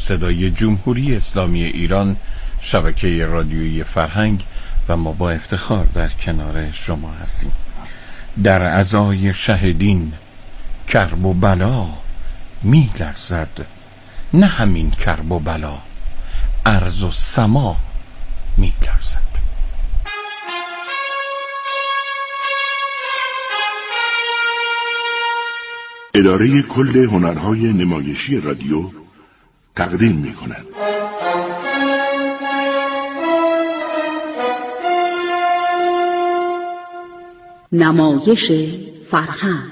صدای جمهوری اسلامی ایران، شبکه رادیویی فرهنگ و ما با افتخار در کنار شما هستیم. در عزای شهدین کرب و بلا می لرزد، نه همین کرب و بلا، ارض و سما می لرزد. اداره کل هنرهای نمایشی رادیو تقدیم می کند. نمایش فرهنگ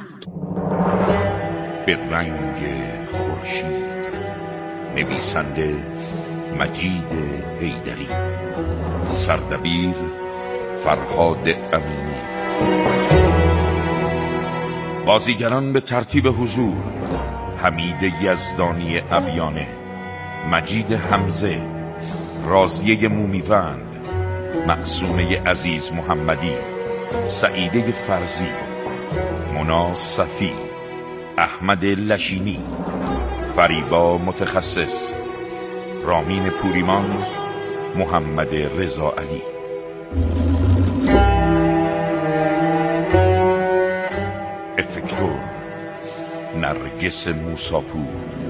به رنگ خورشید. نویسنده مجید حیدری، سردبیر فرهاد امینی. بازیگران به ترتیب حضور: حمید یزدانی ابیانه، مجید حمزه، راضیه مومیوند، معصومه عزیز محمدی، سعیده فرزی، مونا صفی، احمد لشینی، فریبا متخصص، رامین پوریمان، محمد رضا علی. افکتور نرگس موساپور.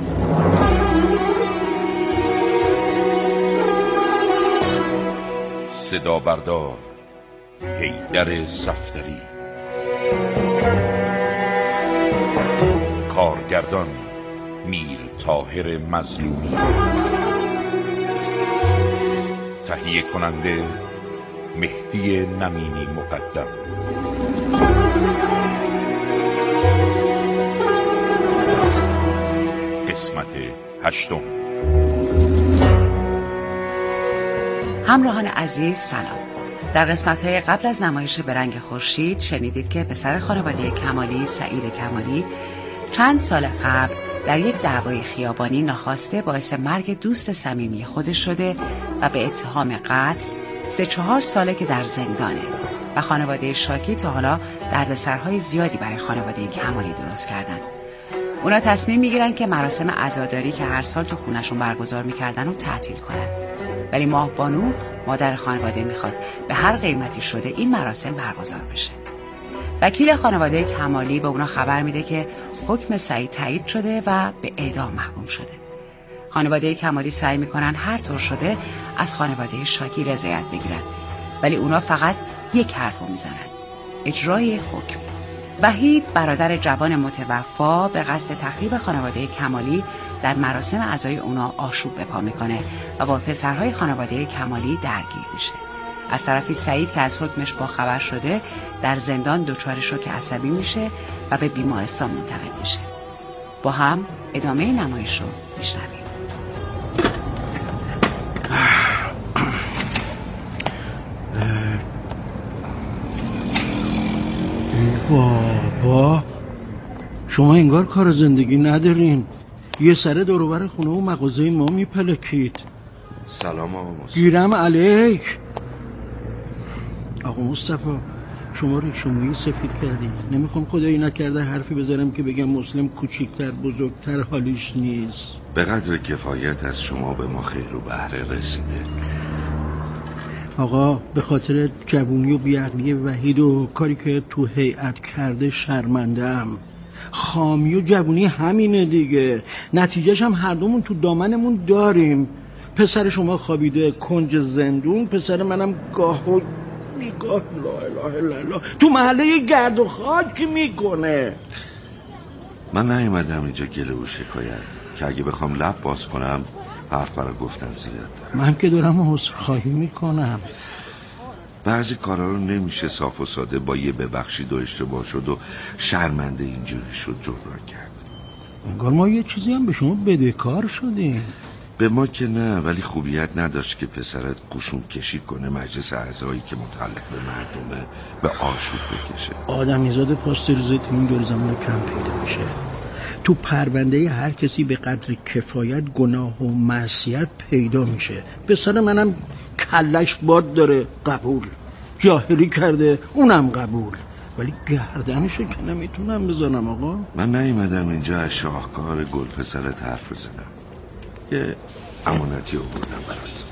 صدا بردار حیدر صفدری. کارگردان میر طاهر مظلومی. تهیه کننده مهدی نمینی مقدم. قسمت 8. همراهان عزیز سلام. در قسمت‌های قبل از نمایش به رنگ خورشید شنیدید که پسر خانواده کمالی، سعید کمالی، چند سال قبل در یک دعوای خیابانی ناخواسته باعث مرگ دوست صمیمی خودش شده و به اتهام قتل 3-4 ساله که در زندانه و خانواده شاکی تا حالا دردسرهای زیادی برای خانواده کمالی درست کردن. اونا تصمیم میگیرن که مراسم عزاداری که هر سال تو خونشون برگزار میکردن رو تعطیل کنن. ولی ماه بانو مادر خانواده میخواد به هر قیمتی شده این مراسم برگزار بشه. وکیل خانواده کمالی به اونا خبر میده که حکم سعید تایید شده و به اعدام محکوم شده. خانواده کمالی سعی میکنن هر طور شده از خانواده شاکی رضایت بگیرن، ولی اونا فقط یک حرفو میزنن: اجرای حکم. وحید برادر جوان متوفا به قصد تخریب خانواده کمالی در مراسم عزای اونا آشوب به پا میکنه و با پسرهای خانواده کمالی درگیر میشه. از طرفی سعید که از حکمش باخبر شده در زندان دچار شوک عصبی میشه و به بیمارستان منتقل میشه. با هم ادامه نمایش رو میشنویم. بابا شما انگار کار زندگی ندارین، یه سره دوروبر خونه و مغازه ما میپلکید. سلام آقا مصطفی. گیرم علیک. آقا مصطفی شما ریشمویی سفید کردی. نمیخوام خدایی نکرده حرفی بذارم که بگم مسلم کوچیکتر بزرگتر حالیش نیست. به قدر کفایت از شما به ما خیر و بهره رسیده. آقا به خاطر جوونی و بیعقلی وحید و کاری که تو هیئت کرده شرمنده‌ام. خامی و جوونی همینه دیگه، نتیجهش هم هر دومون تو دامنمون داریم. پسر شما خوابیده کنج زندون، پسر منم گاه و بیگاه لا اله الا الله تو محله گرد و خاک میکنه. من نیومدم اینجا گله و شکایت که اگه بخوام لب باز کنم حرف برای گفتن زیاد دارم. من که دارم عذرخواهی میکنم. بعضی کارا رو نمیشه صاف و ساده با یه ببخشید و اشتباه شد و شرمنده اینجوری شد جبران کرد. انگار ما یه چیزی هم به شما بدهکار شدیم. به ما که نه، ولی خوبیت نداشت که پسرت گوشون کشی کنه مجلس اعضایی که متعلق به مردمه به آشوب بکشه. آدمیزاد پاستریزه تو این دور زمان کم پیدا میشه. تو پرونده هر کسی به قدر کفایت گناه و معصیت پیدا میشه. پسر منم کلش باد داره، قبول. جاهلی کرده، اونم قبول. ولی گردنشو که نمیتونم بزنم آقا. من نیومدم اینجا از شاهکار گل پسرت حرف بزنم. یه امانتی آوردم برات.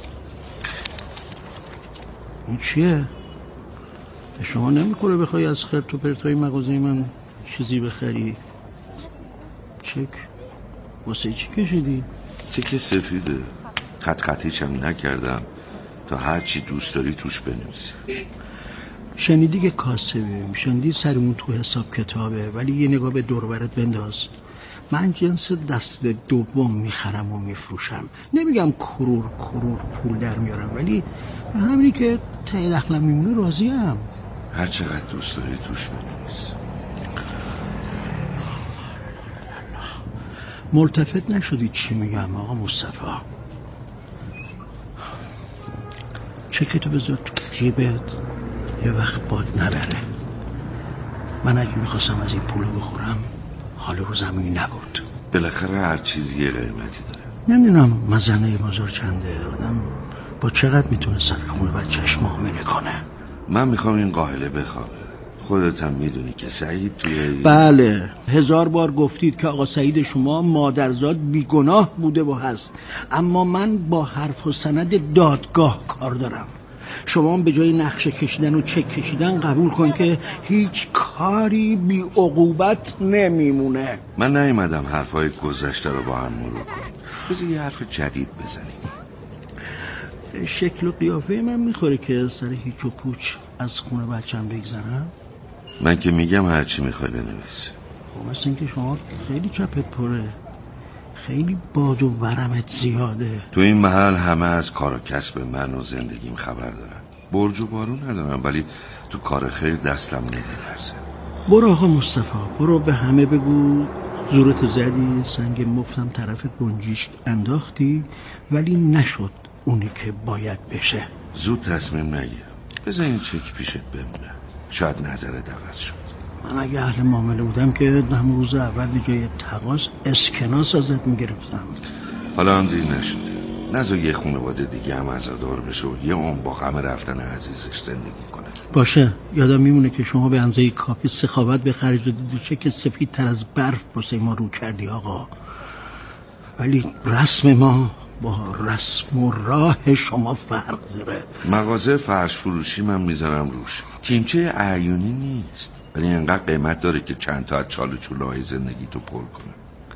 این چیه؟ به شما نمیخوره بخوای از خرت و پرتای مغازه من چیزی بخری؟ چک واسه چی کشیدی؟ چک سفیده، خط خطیش هم نکردم تا هر چی دوست داری توش بنویسی. شنیدی که کاسبه، شنیدی سرمون تو حساب کتابه، ولی یه نگاه به دور برت بنداز. من جنس دست دوم میخرم و میفروشم. نمیگم کرور پول در میارم، ولی به همینی که ته دخلم میمونه راضیم. هر چقدر دوست داری توش بنویس. ملتفت نشدی چی میگم آقا مصطفی؟ چکتو بذار تو جیبت، یه وقت باد نبره. من اگه میخواستم از این پولو بخورم حال رو زمینی نبود. بالاخره هر چیزی یه قیمتی داره. نمیدونم مزنه بازار چنده، آدم با چقدر میتونه سر خونه بچه‌اش معامله کنه. من میخوام این قاهله بخوابه. خودت هم میدونی که سعید توی بله 1000 بار گفتید که آقا سعید شما مادرزاد بیگناه بوده و هست، اما من با حرف و سند دادگاه کار دارم. شما به جای نقشه کشیدن و چک کشیدن قبول کن که هیچ کاری بی عقوبت نمیمونه. من نیومدم حرفای گذشته رو با هم مرور کنیم. بذار یه حرف جدید بزنیم. شکل و قیافه من میخوره که سر هیچ و پوچ از خونه بچم بگذرم؟ من که میگم هرچی میخوای بنویس. خب مثل این که شما خیلی چپت پره، خیلی باد و ورمت زیاده. تو این محل همه از کار و کسب من و زندگیم خبر دارن. برج و بارون ندارم، ولی تو کار خیر دستم نمیلرزه. برو آقا مصطفی، برو به همه بگو زورت زدی، سنگ مفتم طرف گنجیش انداختی، ولی نشد اونی که باید بشه. زود تصمیم نگیر، بذار این چک پیشت بمونه، شاید نظرت عوض شد. من اگه اهل معامله بودم که همون روز اول جای تقاض اسکناس ازت میگرفتم. حالا هم دیر نشده، نذار یه خانواده دیگه هم عزادار بشه و یه عمر با غم رفتن عزیزش زندگی کنه. باشه، یادم میمونه که شما به اندازه کافی سخاوت به خرج دادید و چک سفیدتر از برف واسه ما رو کردی آقا، ولی رسم ما با رسم و راه شما فرق داره. مغازه فرش فروشی من میذارم روش، تیمچه اعیونی نیست، ولی اینقدر قیمت داره که چند تا از چال و چوله‌های زندگی تو پر کنه.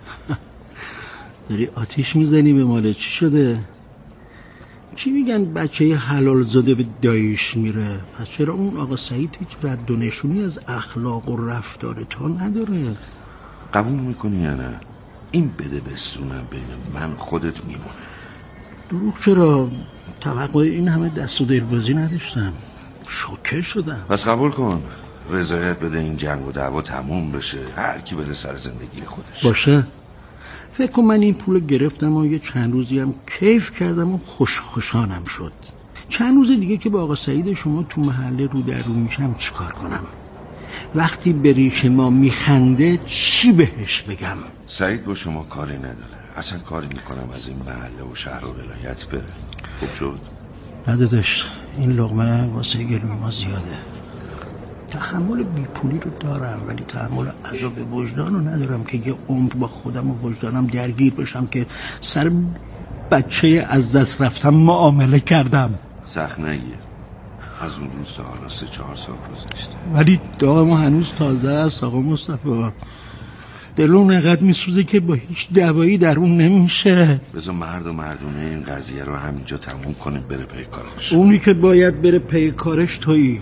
داری آتیش میزنی به مال چی شده؟ چی میگن بچه حلال زاده به دایش میره؟ پس چرا اون آقا سعید هیچ رد و نشونی از اخلاق و رفتار تو نداره؟ قبول میکنی یا نه؟ این بده بستونم بین من خودت میمونه. دروغ چرا؟ توقع این همه دست و دلبازی نداشتم، شوکه شدم. پس قبول کن، رضایت بده این جنگ و دعوا تموم بشه، هر کی بره سر زندگی خودش. باشه، فکر کن من این پول گرفتم و یه چند روزی هم کیف کردم و خوشانم شد. چند روز دیگه که با آقا سعید شما تو محله رو در رو میشم چیکار کنم؟ وقتی به ریش ما میخنده چی بهش بگم؟ سعید با شما کاری نداره، اصلا کاری میکنم از این محله و شهر و ولایت بره. خوب شد؟ ندادش، این لقمه واسه گلوی ما زیاده. تحمل بیپولی رو دارم، ولی تحمل عذاب وجدان رو ندارم که یه عمر با خودم و وجدانم درگیر بشم که سر بچه از دست رفتم معامله کردم. سخت نگیر، از اون روز تا حالا 3-4 سال گذشته، ولی داغ ما هنوز تازه است آقا مصطفی. دلون اینقدر میسوزه که با هیچ دوایی در اون نمیشه. بذار مرد و مردونه این قضیه رو همینجا تموم کنیم بره پی کارش. اونی که باید بره پی کارش تویی.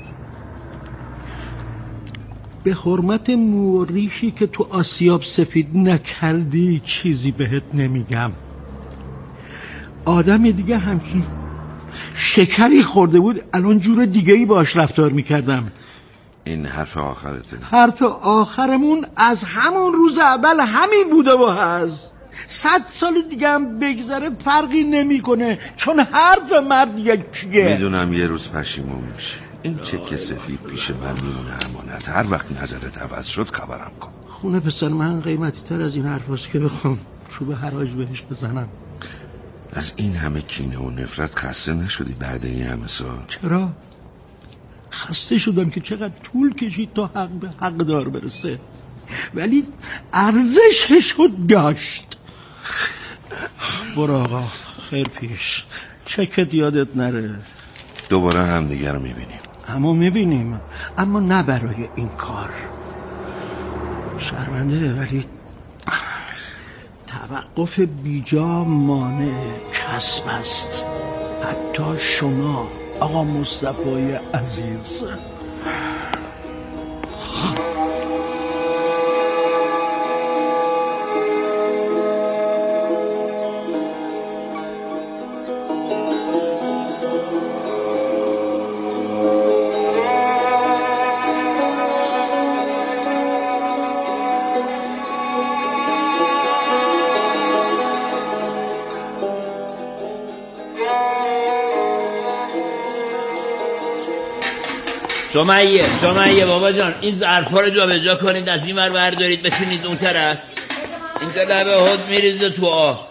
به حرمت مو و ریشی که تو آسیاب سفید نکردی چیزی بهت نمیگم. آدم دیگه همچین شکری خورده بود الان جور دیگه‌ای باش رفتار میکردم. این حرف آخرته؟ حرف آخرمون از همون روز اول همین بوده و هست. 100 سال دیگه هم بگذره فرقی نمیکنه، چون حرف مرد یکیه. میدونم یه روز پشیمون میشه. این چک سفید پیش من میمونه امانت، هر وقت نظرت عوض شد خبرم کن. خونه پسر من قیمتی تر از این حرف هست که بخوام چوب حراج بهش بزنم. از این همه کینه و نفرت خسته نشدی بعد این همه سال؟ چرا؟ خسته شدم که چقدر طول کشید تا حق به حق دار برسه، ولی ارزشش رو داشت. برو آقا، خیر پیش. چکت یادت نره. دوباره هم دیگر رو میبینیم. اما میبینیم، اما نه برای این کار. شرمنده ولی توقف بیجا مانع کسب است. حتی شما آقا مصطفی عزیز. سمیه بابا جان، این ظرفا رو جابجا کنید، از این ور بردارید بشینید اون طرف. این که لبه هد میریزه تو آب.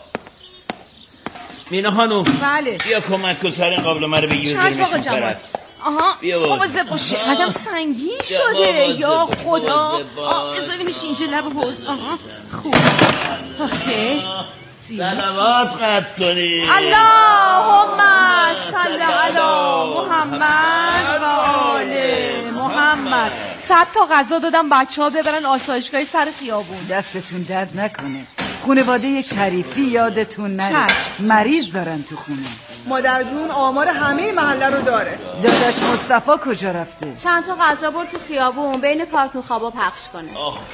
مینا خانوم بله بیا کمک کن سر قابل من رو بگیر بزرمشون طرف. آها بیا بابا قدم سنگین شده یا خدا. بذاری میشه اینجا لب حوز. خوب آخه سلوات قد کنید. اللهم صل علی محمد و آل محمد. 100 تا غذا دادم بچه ها ببرن آسایشگاه سر خیابون. دستتون درد نکنه. خانواده شریفی یادتون نره. مریض دارن تو خونه. مادر جون آمار همه محله رو داره. داداش مصطفی کجا رفته؟ چند تا غذا برد تو خیابون بین کارتون خوابا پخش کنه.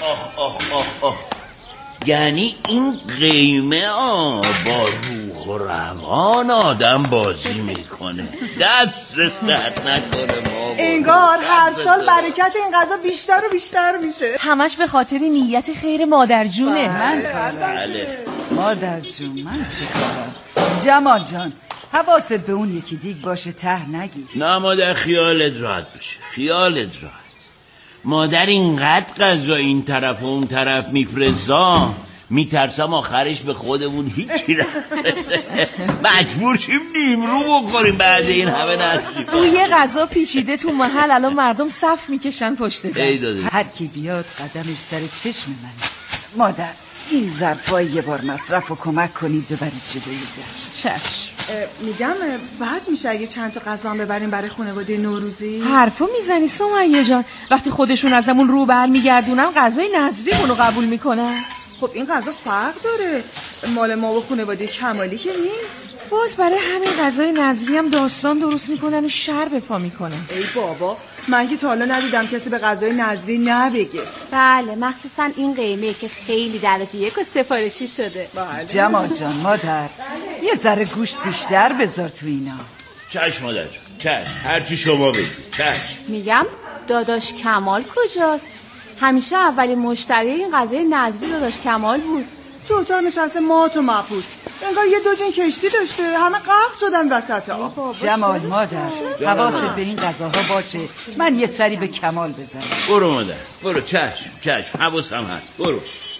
آخ یعنی این قیمه با روح و روان آدم بازی میکنه. دست درد نکنه بابا. انگار هر سال برکت این غذا بیشتر و بیشتر میشه. همش به خاطر نیت خیر مادر جونه. بله. مادر جون من چه کارم؟ جمال جان حواست به اون یکی دیگ باشه ته نگیر. نه مادر خیالت راحت بشه، خیالت راحت. مادر اینقدر غذا این طرف و اون طرف میفرستا میترسم آخرش به خودمون هیچی نرسه. مجبور شیم نیمرو بخوریم بعد این همه نشیم. یه غذا پیچیده تو محل الان مردم صف میکشن پشت در. هر کی بیاد قدمش سر چشم منه. مادر این ظرفای یه بار مصرف و کمک کنید ببرید جلوی در. چشم. میگم بعد میشه اگه چند تا غذا هم ببریم برای خانواده نوروزی. حرفا میزنی سمیه جان؟ وقتی خودشون ازمون رو برمیگردونن غذای نظریمون رو قبول میکنن. خب این غذا فرق داره، مال ما و خانواده کمالی که نیست. باز برای همین غذای نظری هم داستان درست میکنن و شر به پا میکنن. ای بابا من که تا حالا ندیدم کسی به غذای نظری نبگه. بله مخصوصا این قیمه که خیلی درجه 1 و سفارشی شده. بله. جمال جان مادر یه ذره گوشت بیشتر بذار تو اینا. چشم مادر جان چشم، هرچی شما بگید چشم. میگم داداش کمال کجاست؟ همیشه اولین مشتری این غذای نظری داداش کمال بود. تو اتاق نشسته مات و مبهوت، انگار یه 2 جن کشتی داشته، همه غرق شدن وسط آب. جمال مادر حواست به این غذاها باشه. من یه سری به کمال بزنم. برو مادر برو. چشم حواسم هست. برو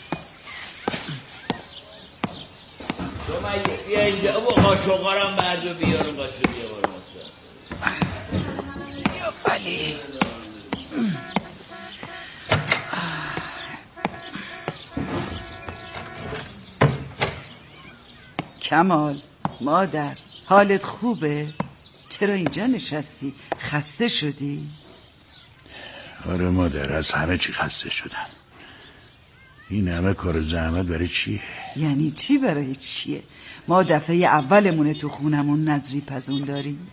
سمیه بیا اینجا و قاشقارم بردو بیارم. قاشق بیارم بله. کمال مادر حالت خوبه؟ چرا اینجا نشستی؟ خسته شدی؟ آره مادر از همه چی خسته شدم. این همه کار زحمت برای چیه؟ یعنی چی برای چیه؟ ما دفعه اولمونه تو خونمون نظری پزون داریم.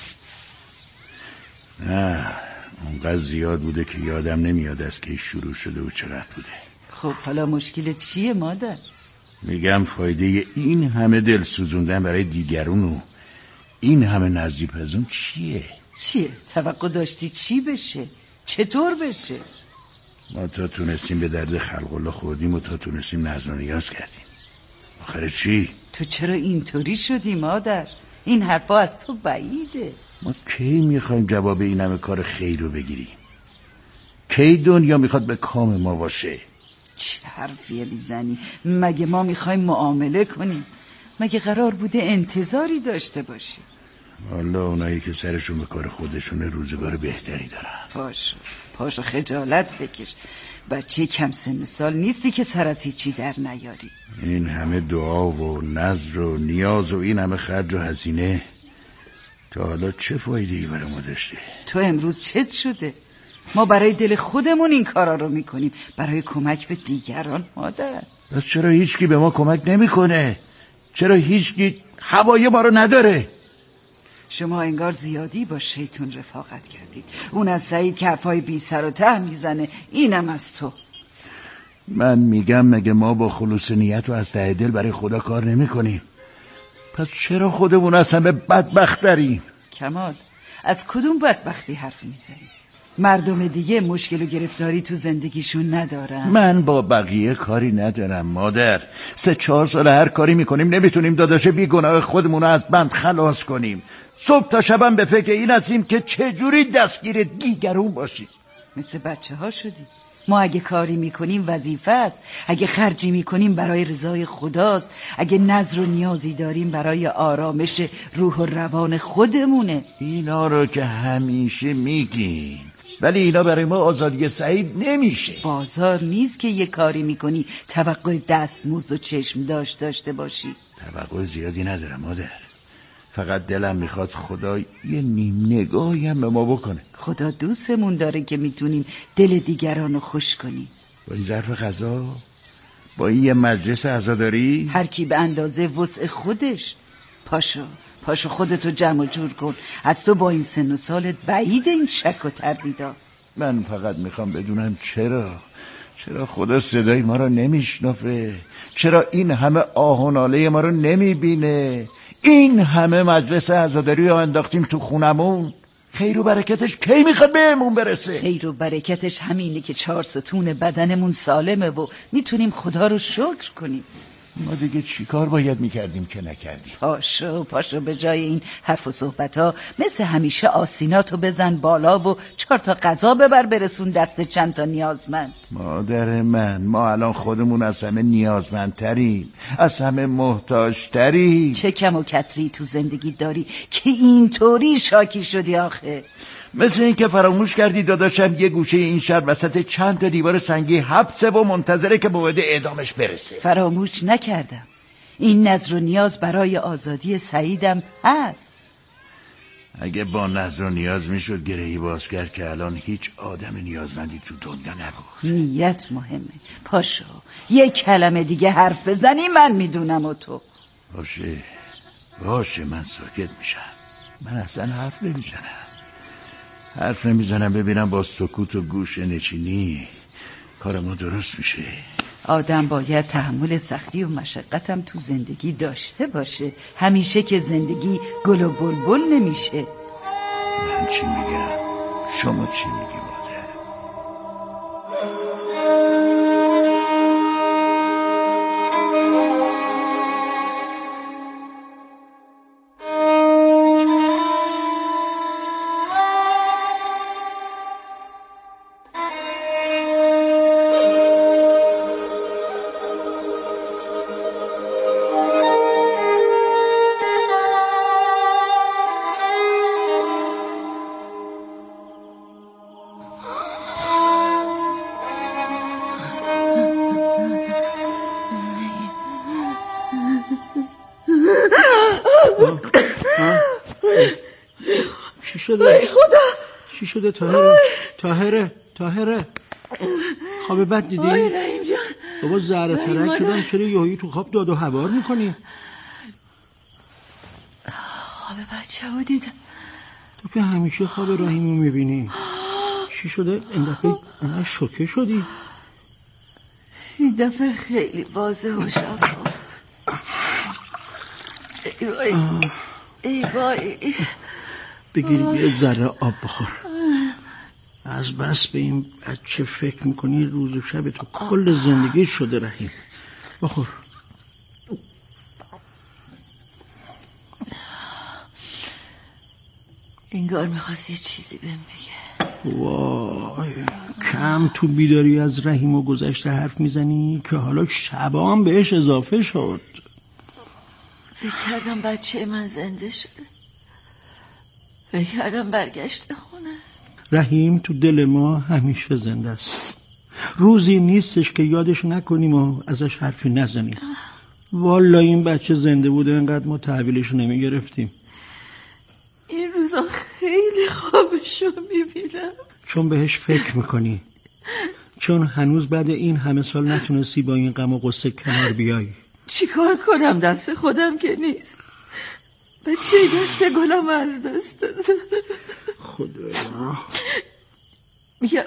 نه اونقدر زیاد بوده که یادم نمیاد از که شروع شده و چقدر بوده. خب حالا مشکل چیه مادر؟ میگم فایده این همه دل سوزوندن برای دیگرون و این همه نظری پزون چیه؟ توقع داشتی چی بشه؟ چطور بشه؟ ما تا تونستیم به درد خلق الله خوردیم و تا تونستیم نذر و نیاز کردیم. آخر چی؟ تو چرا اینطوری شدی مادر؟ این حرفا از تو بعیده. ما کی میخوایم جواب این همه کار خیر رو بگیریم؟ کی دنیا میخواد به کام ما باشه؟ چه حرفیه میزنی؟ مگه ما میخوایم معامله کنیم؟ مگه قرار بوده انتظاری داشته باشیم؟ والا اونایی که سرشون به کار خودشون روزگار بهتری دارن. پاشو خجالت بکش. بچه کم سن و سال نیستی که سر از هیچی در نیاری. این همه دعا و نذر و نیاز و این همه خرج و هزینه تا حالا چه فایده‌ای برای ما داشته؟ تو امروز چت شده؟ ما برای دل خودمون این کارا رو میکنیم، برای کمک به دیگران. مادر پس چرا هیچکی به ما کمک نمیکنه؟ چرا هیچکی هوای ما رو نداره؟ شما انگار زیادی با شیطون رفاقت کردید. اون از سعید که حرفای بی سر و ته میزنه، اینم از تو. من میگم مگه ما با خلوص نیت و از ته دل برای خدا کار نمی کنیم؟ پس چرا خودمون از همه بدبخت داریم؟ کمال، از کدوم بدبختی حرف میزنی؟ مردم دیگه مشکل و گرفتاری تو زندگیشون ندارن. من با بقیه کاری ندارم مادر. 3-4 سال هر کاری میکنیم نمیتونیم داداش بیگناه خودمون رو از بند خلاص کنیم. صبح تا شبم به فکر این هستیم که چجوری دستگیر دیگرون باشیم. مثل بچه ها شدی. ما اگه کاری میکنیم وظیفه است، اگه خرجی میکنیم برای رضای خداست، اگه نظر و نیازی داریم برای آرامش روح و روان خودمونه. اینا رو که همیشه میگیم، ولی اینا برای ما آزادی سعید نمیشه. بازار نیست که یه کاری میکنی توقع دستمزد و چشم داشته باشی. توقع زیادی ندارم مادر، فقط دلم میخواد خدا یه نیم نگاهی هم به ما بکنه. خدا دوستمون داره که میتونیم دل دیگران رو خوش کنیم. با این ظرف غذا، با این یه مجلس عزاداری، هر کی به اندازه وسع خودش. پاشو خودتو جمع جور کن. از تو با این سن و سالت بعید این شک و تردیدا. من فقط میخوام بدونم چرا خدا صدای ما رو نمیشنفه؟ چرا این همه آه و ناله ما رو نمیبینه؟ این همه مجلس عزاداری رو انداختیم تو خونمون، خیر و برکتش کی میخواد بهمون برسه؟ خیر و برکتش همینه که 4 ستون بدنمون سالمه و میتونیم خدا رو شکر کنیم. ما دیگه چی کار باید میکردیم که نکردیم؟ پاشو به جای این حرف و صحبت ها مثل همیشه آسیناتو بزن بالا و 4 تا غذا ببر برسون دست چند تا نیازمند. مادر من، ما الان خودمون از همه نیازمندتریم، از همه محتاجتریم. چه کم و کسری تو زندگی داری که اینطوری شاکی شدی آخه؟ مثل این که فراموش کردی داداشم یه گوشه این شهر وسط چند تا دیوار سنگی حبسه و منتظره که موعد اعدامش برسه. فراموش نکردم. این نظر و نیاز برای آزادی سعیدم هست. اگه با نظر و نیاز میشد گرهی باز کرد که الان هیچ آدم نیازمندی تو دنیا نبود. نیت مهمه. پاشو یک کلمه دیگه حرف بزنی من میدونم و تو. باشه من ساکت میشم. من اصلا حرف نمیزنم ببینم با سکوت و گوش نشینی کار ما درست میشه. آدم باید تحمل سختی و مشقتم تو زندگی داشته باشه. همیشه که زندگی گل و بلبل نمیشه. من چی میگم؟ شما چی میگی مادر؟ چی شده طاهره خواب بد دیدی؟ آی رحیم جان بابا زهره ترک شدم، چرا یهویی تو خواب داد و هوار میکنی؟ خواب بچه ها دیدم. تو که همیشه خواب رحیمو میبینی. چی شده؟ این دفعه انقدر شوکه شدی؟ این دفعه خیلی واضح و شفاف. ای وای بگیری یه ذره آب بخور. از بس به این بچه فکر میکنی روز و شب تو کل زندگی شده رحیم. بخور. انگار میخواست یه چیزی بهم بگه. وای کم تو بیداری از رحیم و گذشته حرف میزنی که حالا شبا هم بهش اضافه شد. فکر کردم بچه من زنده شده، فکر کردم برگشته خونه. رحیم تو دل ما همیشه زنده است. روزی نیستش که یادش نکنیم و ازش حرفی نزنیم. والا این بچه زنده بوده انقدر ما تحویلش نمی گرفتیم. این روزا خیلی خوابشو میبینم. چون بهش فکر میکنی، چون هنوز بعد این همه سال نتونستی با این غم و غصه کنار بیای. چیکار کنم؟ دست خودم که نیست. بچه دست گلم از دست داده. خدایا. میگم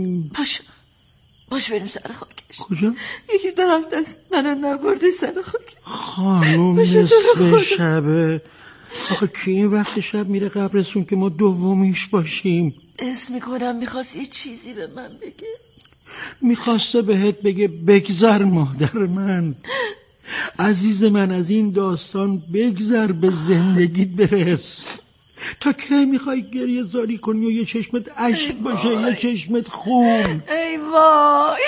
باش بریم سر خاکش. کجا؟ یکی دارم دست منو نبرده سر خاک. خانوم نصف شبه. آخه کی این وقت شب میره قبرستون که ما دومیش باشیم؟ اسم میکنم میخواست یه چیزی به من بگه. میخواسته بهت بگه بگذر مادر من، عزیز من، از این داستان بگذر، به زندگیت برس. تا کی میخوای گریه زاری کنی و یه چشمت اشک باشه یه چشمت خون؟ ای وای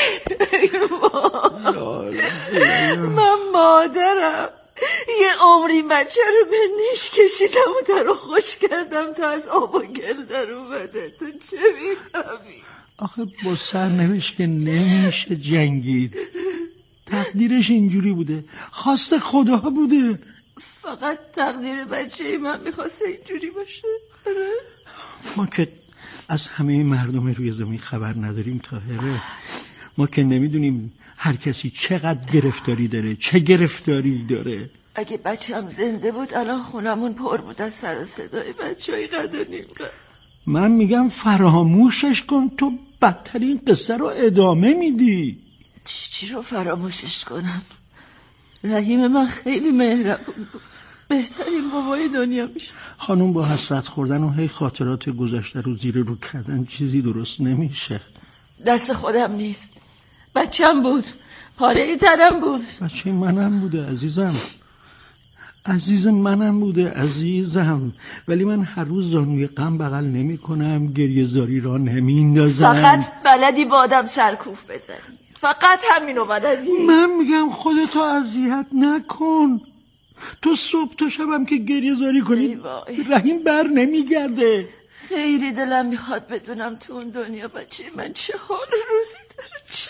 من مادرم یه عمری بچه رو به نیش کشیدم و در رو خوش کردم تا از آب و گل در اومده. تو چه میفهمی؟ آخه با سرنوشت که نمیشه جنگید. تقدیرش اینجوری بوده، خواست خدا بوده. فقط تقدیر بچه من میخواسته اینجوری باشه. ما که از همه مردم روی زمین خبر نداریم طاهره. ما که نمیدونیم هر کسی چقدر گرفتاری داره، چه گرفتاری داره. اگه بچه‌م زنده بود الان خونمون پر بود از سر و صدای بچه‌ای قد و نیم قد. من میگم فراموشش کن، تو بدترین قصه رو ادامه میدی. چی رو فراموشش کنم؟ رحیم من خیلی مهربون بود، بهترین بابای دنیا میشه. خانوم با حسرت خوردن و هی خاطرات گذشته رو زیر رو کردن چیزی درست نمیشه. دست خودم نیست، بچم بود، پاره تنم بود. بچه منم بوده عزیزم، عزیز منم بوده عزیزم، ولی من هر روز زانوی غم بغل نمی کنم، گریه زاری را نمیندازم. فقط بلدی با آدم سرکوف بزنی، فقط همینو بلدی. من میگم خودتو اذیت نکن. تو صبح تا شبم که گریه زاری کنی رحیم بر نمیگرده. خیلی دلم میخواد بدونم تو اون دنیا بچه من چه حال روزی داره، چی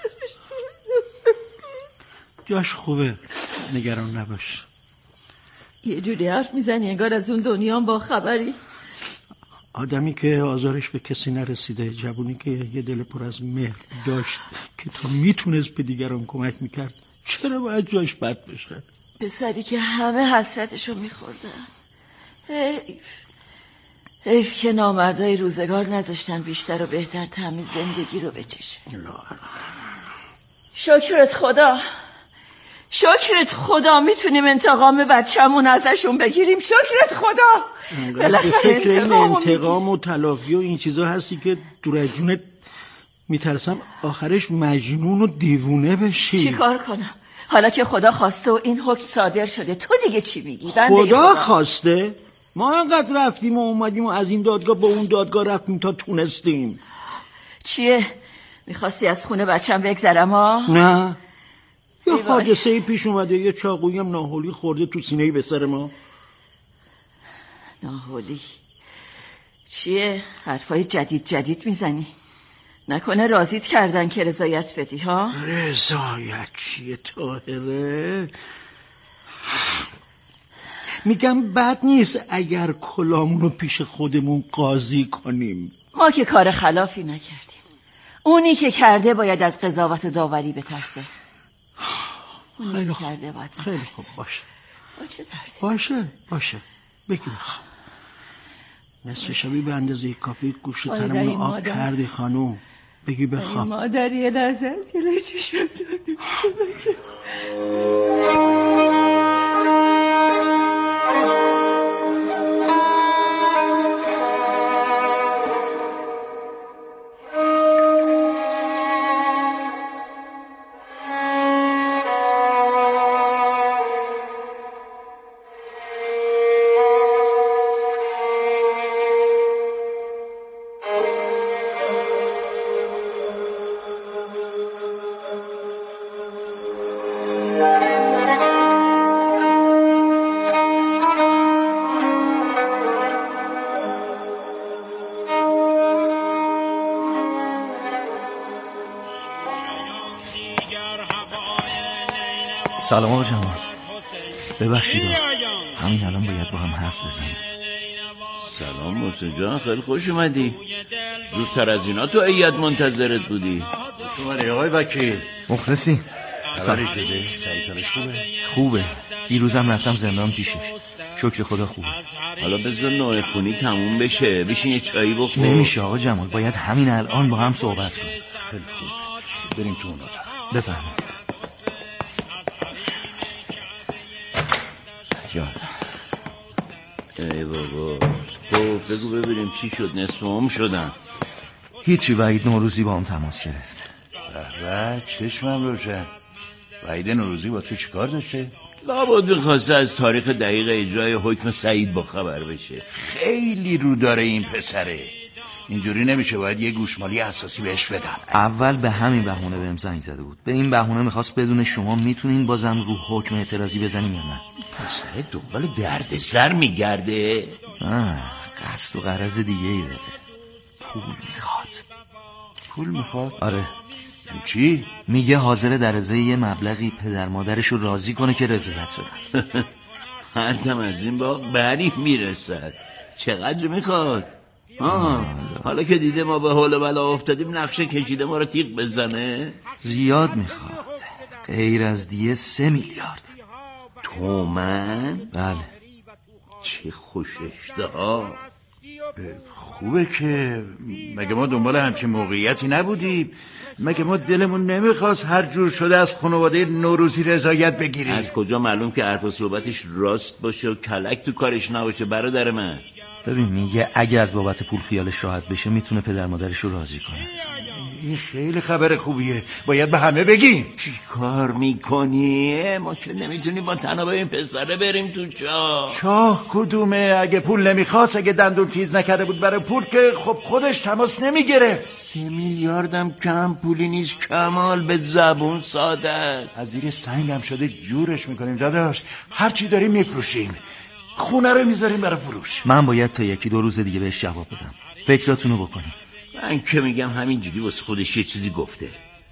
جاش خوبه، نگران نباش. یه جوری حرف میزنی انگار از اون دنیا با خبری. آدمی که آزارش به کسی نرسیده، جوونی که یه دل پر از مهر داشت که تا میتونست به دیگران کمک میکرد، چرا باید جاش بد بشه؟ پسری که همه حسرتشو میخوردن. حیف که نامردای روزگار نذاشتن بیشتر و بهتر طعم زندگی رو بچشه. شکرت خدا، شکرت خدا میتونیم انتقام بچه‌مون ازشون بگیریم. شکرت خدا. بالاخره این انتقام و تلافی و این چیزا هستی که دور از جونت میترسم آخرش مجنون و دیوونه بشی. چی کار کنم حالا که خدا خواسته و این حکم صادر شده؟ تو دیگه چی میگی؟ خدا خواسته؟ ما انقدر رفتیم و اومدیم و از این دادگاه با اون دادگاه رفتیم تا تونستیم. چیه؟ میخواستی از خونه بچم بگذرم ها؟ نه، یه حادثه پیش اومده، یه چاقویی هم ناهولی خورده تو سینه‌ای به سر ما. ناهولی؟ چیه؟ حرفای جدید میزنی؟ نکنه راضیت کردن که رضایت بدی ها؟ رضایت چیه طاهره؟ میگم بد نیست اگر کلامونو پیش خودمون قاضی کنیم. ما که کار خلافی نکردیم، اونی که کرده باید از قضاوت و داوری بترسه. خیلی خوب، خیلی خوب، باشه بگی بخوام. نصف شبی به اندازه کافی گوشت تنمون آب کردی خانوم، بگی بخوام. مادر یه لحظه جلوی چشم داریم. سلام آقا جمال. ببخشید همین الان باید با هم حرف بزنیم. سلام محسن جان، خیلی خوش اومدی. زودتر از اینا تو عیاد منتظرت بودی. خوش اومدی آقای وکیل. مخلصی. خبری شده؟ سعیدش خوبه؟ خوبه. دیروزم رفتم زندان پیشش. شکر خدا خوبه. حالا بذار نوع خونی تموم بشه، بشین یه چایی بخور. نمیشه آقا جمال، باید همین الان با هم صحبت کنیم. خیلی خوب، بریم تو اون اتاق. بفرمایید. ای بابا، خب بگو ببینیم چی شد؟ نصف عمر شدن. هیچی، وحید نوروزی با هم تماس گرفت. به چشمم روشن. وحید نوروزی با تو چیکار داشته؟ لابد میخواسته از تاریخ دقیق اجرای حکم سعید با خبر بشه. خیلی رو داره این پسره. اینجوری نمیشه، باید یه گوشمالی اساسی بهش بدم. اول به همین بهونه بهم زنگ زده بود. به این بهونه میخواست بدون شما میتونین بازم رو حکم اعتراضی بزنین یا نه. پسره دنبال دردسر میگرده؟ نه، قصد و غرض دیگه ای داره. پول میخواد. پول میخواد؟ آره. چی؟ میگه حاضره در ازای یه مبلغی پدر مادرش رو راضی کنه که رضایت بدن. هر دم از این باغ بری میرسد. چقدر میخواد؟ حالا که دیده ما به حال بلا افتادیم نقشه کشیده ما رو تیغ بزنه؟ زیاد میخواد. غیر از دیه 3 میلیارد تومن؟ بله. چه خوش اشتها. خوبه که مگه ما دنبال همچین موقعیتی نبودیم؟ مگه ما دلمون نمیخواست هر جور شده از خانواده نوروزی رضایت بگیریم؟ از کجا معلوم که حرف و صحبتش راست باشه و کلک تو کارش نباشه برادر من؟ ببین میگه اگه از بابت پول خیالش راحت بشه میتونه پدر مادرش رو راضی کنه. این خیلی خبر خوبیه، باید به همه بگیم. چی کار میکنی؟ ما که نمیتونیم با تنها این پسره بریم تو چاه کدومه؟ اگه پول نمیخواست، اگه دندون تیز نکرده بود برای پول که خب خودش تماس نمیگرفت. 3 میلیاردم کم پولی نیست کمال، به زبون ساده است. از زیر سنگم شده جورش میکنیم داداش، هرچی داریم میفروشیم، خونه رو میذاریم برای فروش. من باید تا 1-2 روز دیگه بهش جواب بدم. فکراتونو بکنیم. من که میگم همینجوری واسه خودش یه چیزی گفته.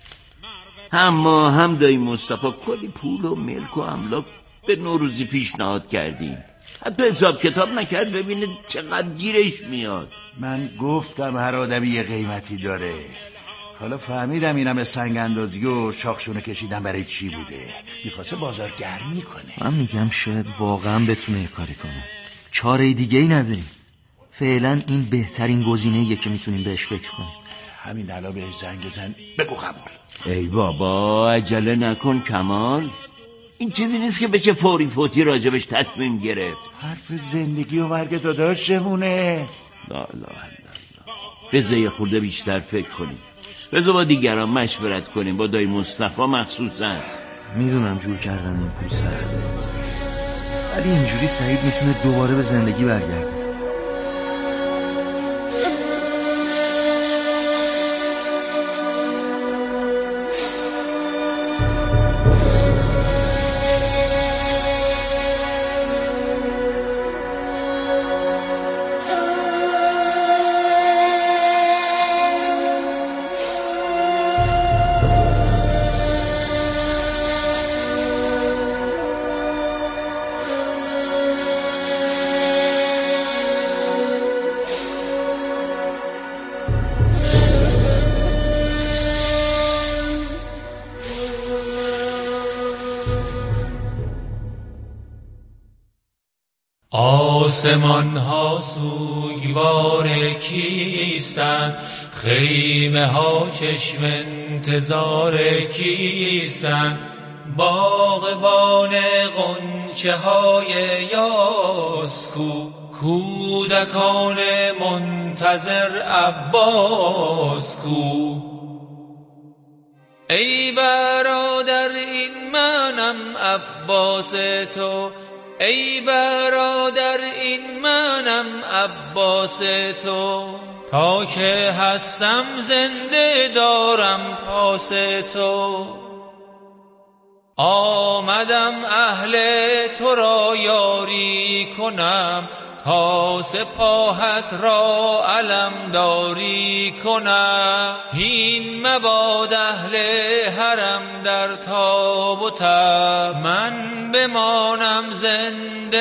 اما هم دایی مصطفی کلی پول و ملک و املاک به نوروزی پیشنهاد کردیم، حتی حساب کتاب نکرد ببینه چقدر گیرش میاد. من گفتم هر آدمی یه قیمتی داره. حالا فهمیدم اینم سنگ اندازی و شاخشونه کشیدن برای چی بوده. میخواسته بازار گرمی کنه. من میگم شاید واقعا بتونه یه کاری کنه. چاره دیگه ای نداریم. فعلا این بهترین گزینه‌ایه که میتونیم بهش فکر کنیم. همین الان بهش زنگ بزن بگو قبول. ای بابا عجله نکن کمال، این چیزی نیست که بشه فوری فوتی راجبش تصمیم گرفت. حرف زندگی و مرگ داداشمونه. لا لا لا، بذار یه خورده بیشتر فکر کنیم، بذار با دیگران مشورت کنیم، با دایی مصطفی مخصوصا. میدونم جور کردن این پول سخته، ولی اینجوری سعید میتونه دوباره به زندگی برگرده. آسمان ها سوگوار کیستند، خیمه ها چشم انتظار کیستند، باغبان غنچه های یاس کو، کودکان منتظر عباس کو. ای برادر این منم عباس تو، ای برادر این منم عباس تو، تا که هستم زنده دارم پاس تو. آمدم اهل تو را یاری کنم، تا سپاهت را علمداری کنم. هین مباد اهل حرم در تاب و تب، من بمانم زنده